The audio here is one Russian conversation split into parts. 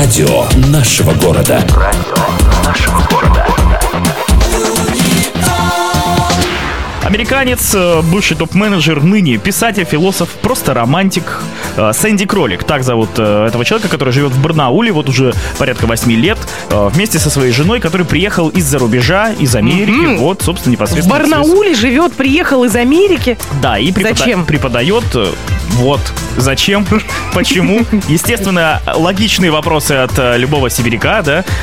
Радио нашего города. Американец, бывший топ-менеджер, ныне писатель, философ, просто романтик. Сэнди Кролик, так зовут этого человека, который живет в Барнауле вот уже порядка 8 лет, вместе со своей женой, который приехал из-за рубежа, из Америки, вот, собственно, непосредственно. В Барнауле живет, приехал из Америки? Да, и преподает, вот, зачем, почему. Естественно, логичные вопросы от любого сибиряка,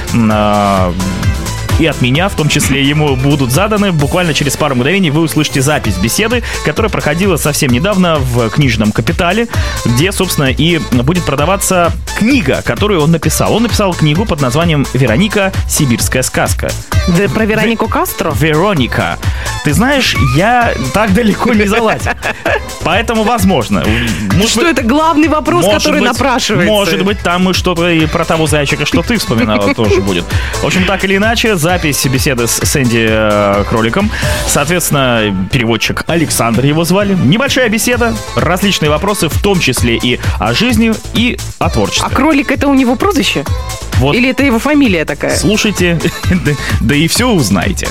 да, и от меня, в том числе, ему будут заданы. Буквально через пару мгновений вы услышите запись беседы, которая проходила совсем недавно в книжном «Капитале», где, собственно, и будет продаваться книга, которую он написал. Он написал книгу под названием «Вероника. Сибирская сказка». Да, про Веронику Кастро? Вероника. Ты знаешь, я так далеко не залазил. Поэтому, возможно. Что это главный вопрос, который напрашивается? Может быть, там и что-то и про того зайчика, что ты вспоминала, тоже будет. В общем, так или иначе, запись беседы с Сэнди Кроликом. Соответственно, переводчик Александр его звали. Небольшая беседа, различные вопросы, в том числе и о жизни, и о творчестве. А Кролик — это у него прозвище? Вот. Или это его фамилия такая? Слушайте, да и все узнаете.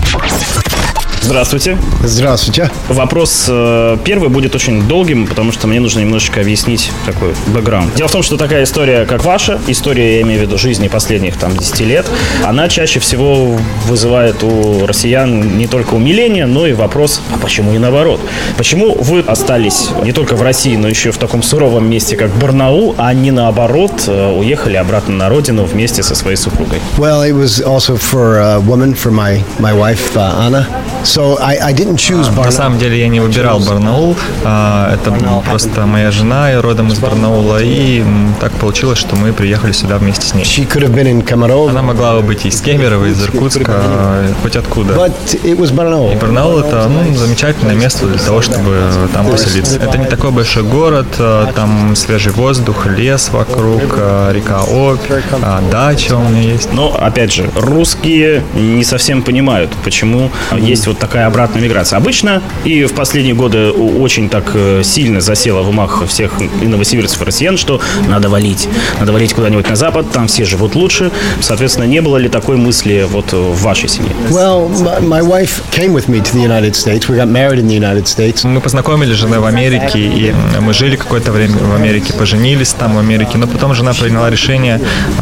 Здравствуйте. Здравствуйте. Вопрос первый будет очень долгим, потому что мне нужно немножечко объяснить такой бэкграунд. Дело в том, что такая история, как ваша, история, я имею в виду, жизни последних 10 лет, она чаще всего вызывает у россиян не только умиление, но и вопрос, а почему не наоборот? Почему вы остались не только в России, но еще в таком суровом месте, как Барнаул, а не наоборот, уехали обратно на родину вместе со своей супругой? Well, it was also for a woman, for my wife, Anna. So I didn't choose Barnaul. На самом деле я не выбирал Барнаул. Это просто моя жена, я родом из Барнаула, и так получилось, что мы приехали сюда вместе с ней. She could have been in Kemerovo. Она могла бы быть из Кемерово, из Иркутска, хоть откуда. But it was Barnaul. И Барнаул — это замечательное место для того, чтобы там поселиться. Это не такой большой город, там свежий воздух, лес вокруг, река Обь, дача у меня есть. Но, опять же, русские не совсем понимают, почему есть вот такая обратная миграция. Обычно и в последние годы очень так сильно засела в умах всех и новосибирцев, и россиян, что надо валить куда-нибудь на запад, там все живут лучше. Соответственно, не было ли такой мысли вот в вашей семье? Well, my wife came with me to the United States. We got married in the United States. Мы познакомились с женой в Америке, и мы жили какое-то время в Америке, поженились там в Америке, но потом жена приняла решение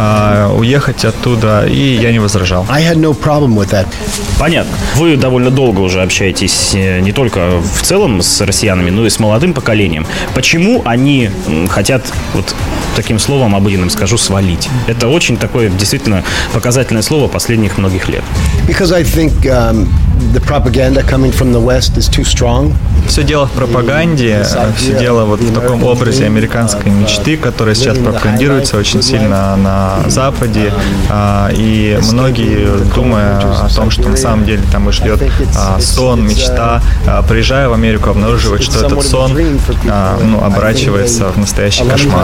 уехать оттуда, и я не возражал. I had no problem with that. Понятно. Вы довольно долго уже общаетесь не только в целом с россиянами, но и с молодым поколением. Почему они хотят, вот таким словом обыденным скажу, свалить? Это очень такое действительно показательное слово последних многих лет. Because I think the propaganda coming from the West is too strong. Все дело в пропаганде, все дело вот в таком образе американской мечты, которая сейчас пропагандируется очень сильно на Западе. И многие, думая о том, что на самом деле там их ждет сон, мечта, приезжая в Америку, обнаруживают, что этот сон оборачивается в настоящий кошмар.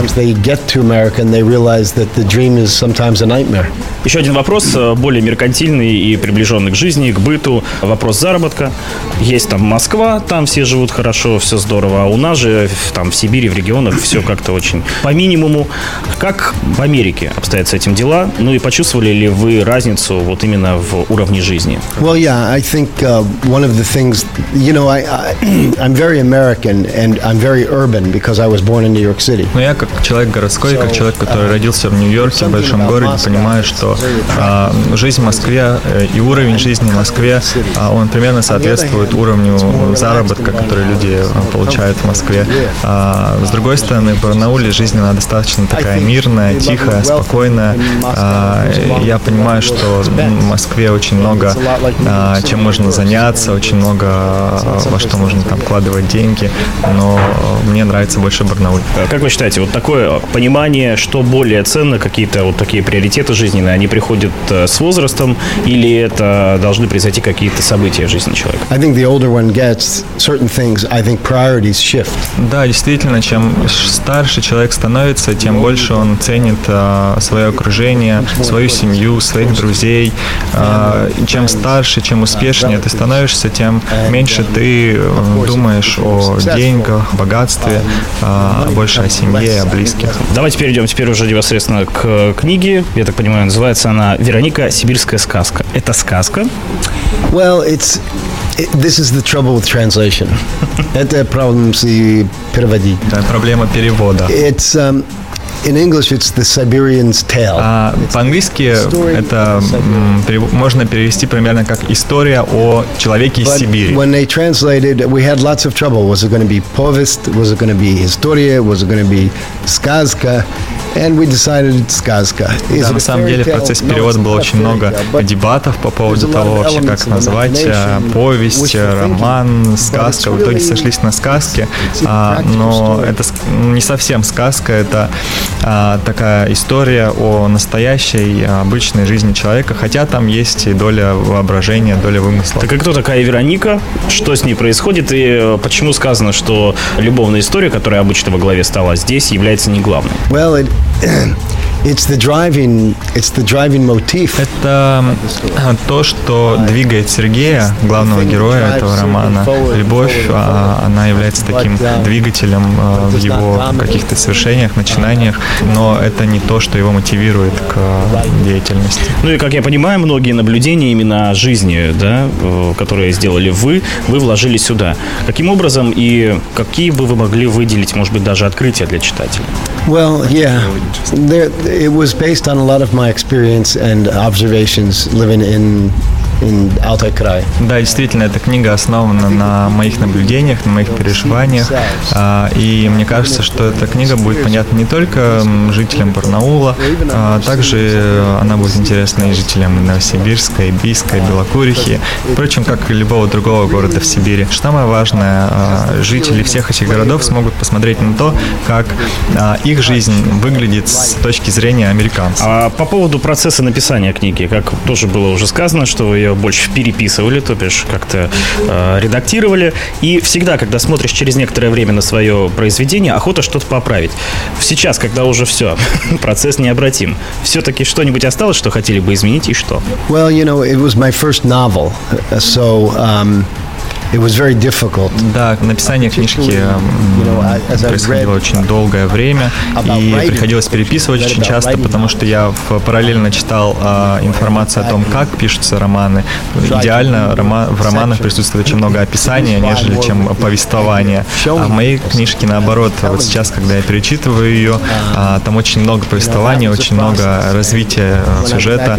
Еще один вопрос, более меркантильный и приближенный к жизни, к быту. Вопрос заработка. Есть там Москва, там все живут хорошо, все здорово. А у нас же там в Сибири, в регионах все как-то очень по минимуму. Как в Америке обстоят с этим дела? Ну и почувствовали ли вы разницу вот именно в уровне жизни? Well, yeah, I think one of the things, I'm very American and I'm very urban because I was born in New York City. Но я как человек городской, как человек, который родился в Нью-Йорке, в большом городе, понимаю, что жизнь в Москве и уровень жизни в Москве, он примерно соответствует уровню заработка, который люди получают в Москве. С другой стороны, в Барнауле жизнь она достаточно такая мирная, тихая, спокойная. Я понимаю, что в Москве очень много чем можно заняться, очень много во что можно там вкладывать деньги, но мне нравится больше Барнауль. Как вы считаете, вот такое понимание, что более ценно, какие-то вот такие приоритеты жизненные, они приходят с возрастом или это должны произойти какие-то события в жизни человека? I think the older one gets, certain things, I think priorities shift. Да, действительно, чем старше человек становится, тем больше он ценит свое окружение, свою семью, своих друзей. Чем старше, чем успешнее ты становишься, тем меньше ты думаешь о деньгах, богатстве, больше о семье, о близких. Давайте перейдем теперь уже непосредственно к книге. Я так понимаю, называется она «Вероника. Сибирская сказка». Это сказка? Well, this is the trouble with translation. Это проблема с переводить. Да, проблема перевода. In English, it's the Siberian's tale. По-английски это можно перевести примерно как «История о человеке из Сибири». When they translated, we had lots of trouble. Was it going to be повесть? Was it going to be история? Was it going to be сказка? And we decided it's сказка. Да, на самом деле в процессе перевода было очень много дебатов по поводу того, вообще как назвать повесть, роман, сказка. В итоге сошлись на сказке, но это не совсем сказка, это такая история о настоящей, обычной жизни человека, хотя там есть и доля воображения, доля вымысла. Так и кто такая Вероника? Что с ней происходит? И почему сказано, что любовная история, которая обычно во главе стола здесь, является не главной? Well, it's the driving motif. Это то, что двигает Сергея, главного героя этого романа. Любовь, она является таким двигателем в его каких-то свершениях, начинаниях, но это не то, что его мотивирует к деятельности. Ну и, как я понимаю, многие наблюдения именно о жизни, да, которые сделали вы вложили сюда. Каким образом и какие бы вы могли выделить, может быть, даже открытия для читателя? Well, yeah. It was based on a lot of my experience and observations living in Alтай край. Да, действительно, эта книга основана на моих наблюдениях, на моих переживаниях. И мне кажется, что эта книга будет понятна не только жителям Барнаула, также она будет интересна и жителям Новосибирска, Бийска, Белокурихи, впрочем, как и любого другого города в Сибири. Самое важное, жители всех этих городов смогут посмотреть на то, как их жизнь выглядит с точки зрения американцев. А по поводу процесса написания книги, как тоже было уже сказано, что вы ее больше переписывали, то бишь как-то редактировали. И всегда, когда смотришь через некоторое время на свое произведение, охота что-то поправить. Сейчас, когда уже все, процесс необратим, все-таки что-нибудь осталось, что хотели бы изменить, и что? Well, it was my first novel, so it was very difficult. Да, написание книжки происходило очень долгое время, и приходилось переписывать очень часто, потому что я параллельно читал информацию о том, как пишутся романы. Идеально в романах присутствует очень много описания, нежели чем повествования. А в моей книжке наоборот. Вот сейчас, когда я перечитываю ее, там очень много повествования, очень много развития сюжета,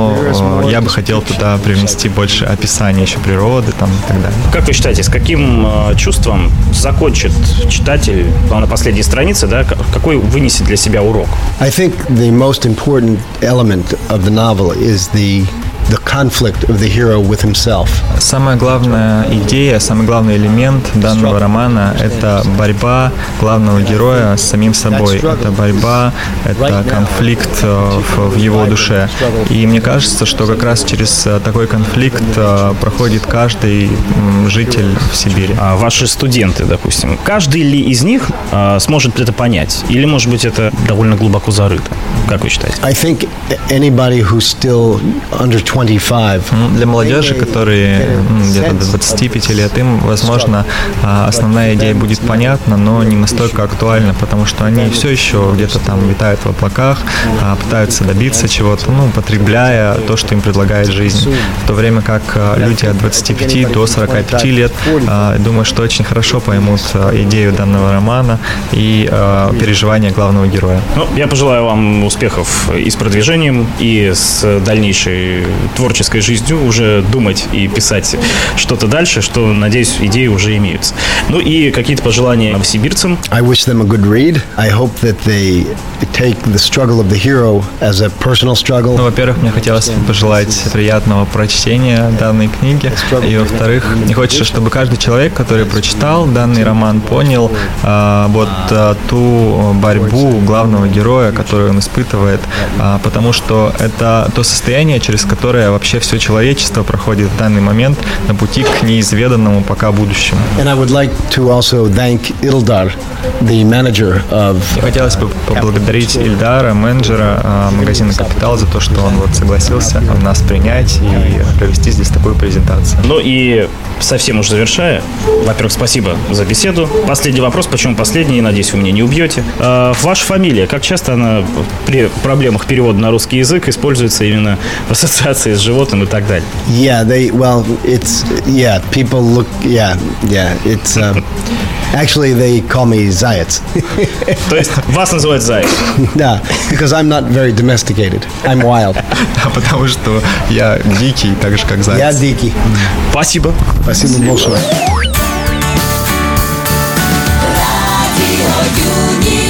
но я бы хотел туда привнести больше описания еще природы там, и так далее. Как вы считаете, с каким чувством закончит читатель на последней странице, да, какой вынесет для себя урок? I think the most important element of the novel is the conflict of the hero with himself. Самая главная идея, самый главный элемент данного романа – это борьба главного героя с самим собой. Это борьба, это конфликт в его душе. И мне кажется, что как раз через такой конфликт проходит каждый житель в Сибири. А ваши студенты, допустим, каждый ли из них сможет это понять? Или, может быть, это довольно глубоко зарыто? Как вы считаете? I think anybody who's still under 25. Для молодежи, которые где-то до 25 лет, им, возможно, основная идея будет понятна, но не настолько актуальна, потому что они все еще где-то там витают в облаках, пытаются добиться чего-то, потребляя то, что им предлагает жизнь. В то время как люди от 25 до 45 лет, думаю, что очень хорошо поймут идею данного романа и переживания главного героя. Я пожелаю вам успехов и с продвижением, и с дальнейшей творческой жизнью, уже думать и писать что-то дальше, что, надеюсь, идеи уже имеются. Ну и какие-то пожелания новосибирцам? I wish them a good read. I hope that they take the struggle of the hero as a personal struggle. Во-первых, мне хотелось пожелать приятного прочтения данной книги. И, во-вторых, мне хочется, чтобы каждый человек, который прочитал данный роман, понял ту борьбу главного героя, которую он испытывает, потому что это то состояние, через которое которое вообще все человечество проходит в данный момент на пути к неизведанному пока будущему. And I would like to also thank Ildar, the manager of... Хотелось бы поблагодарить Ильдара, менеджера магазина «Капитал», за то, что он вот согласился нас принять и провести здесь такую презентацию. Ну и совсем уже завершая, во-первых, спасибо за беседу. Последний вопрос, почему последний, надеюсь, вы меня не убьете. Ваша фамилия, как часто она при проблемах перевода на русский язык используется именно в ассоциации с животным и так далее? People look, it's... Actually, they call me Zаяц. То есть вас называют Заяц? Да, because I'm not very domesticated. I'm wild. Потому что я дикий, так же, как Заяц. Я дикий. Спасибо. Спасибо большое. Radio Union.